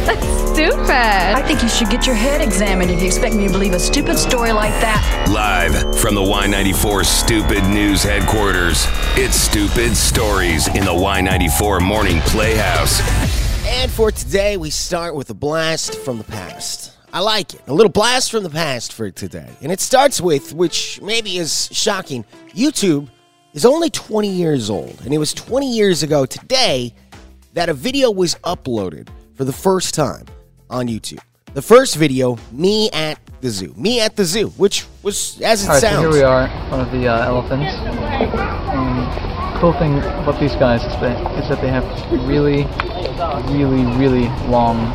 That's stupid. I think you should get your head examined if you expect me to believe a stupid story like that. Live from the Y94 Stupid News headquarters, it's Stupid Stories in the Y94 Morning Playhouse. And for today, we start with a blast from the past. I like it. A little blast from the past for today. And it starts with, which maybe is shocking, YouTube is only 20 years old. And it was 20 years ago today that a video was uploaded for the first time on YouTube. The first video, me at the zoo. Me at the zoo, which was as it sounds. So here we are in front of the elephants. And the cool thing about these guys is that they have really, really, really long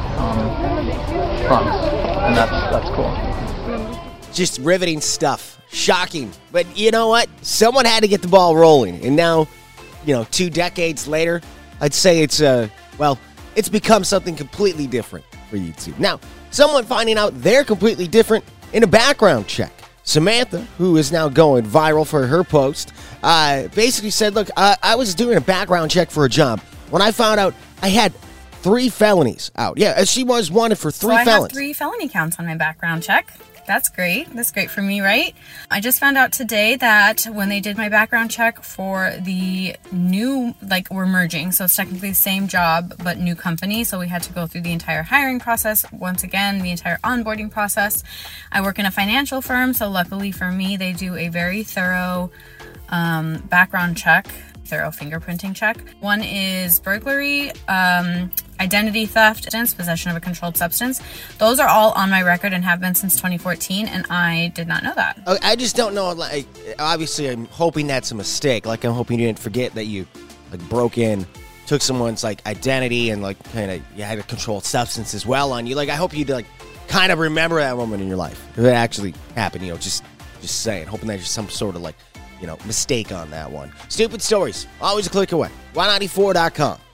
fronts. And that's cool. Just riveting stuff. Shocking. But you know what? Someone had to get the ball rolling. And now, 2 decades later, I'd say it's become something completely different for YouTube. Now, someone finding out they're completely different in a background check. Samantha, who is now going viral for her post, basically said, look, I was doing a background check for a job when I found out I had 3 felonies out. Yeah, she was wanted for 3 felonies. I have 3 felony counts on my background check. That's great. That's great for me, right? I just found out today that when they did my background check for the new, we're merging, so it's technically the same job, but new company, so we had to go through the entire hiring process, once again, the entire onboarding process. I work in a financial firm, so luckily for me, they do a very thorough background check, thorough fingerprinting check. One is burglary, identity theft, possession of a controlled substance. Those are all on my record and have been since 2014, and I did not know that. I just don't know, obviously I'm hoping that's a mistake. I'm hoping you didn't forget that you, broke in, took someone's, identity and, you had a controlled substance as well on you. I hope you, kind of remember that moment in your life. If it actually happened, just saying. Hoping there's some sort of, mistake on that one. Stupid stories, always a click away. Y94.com.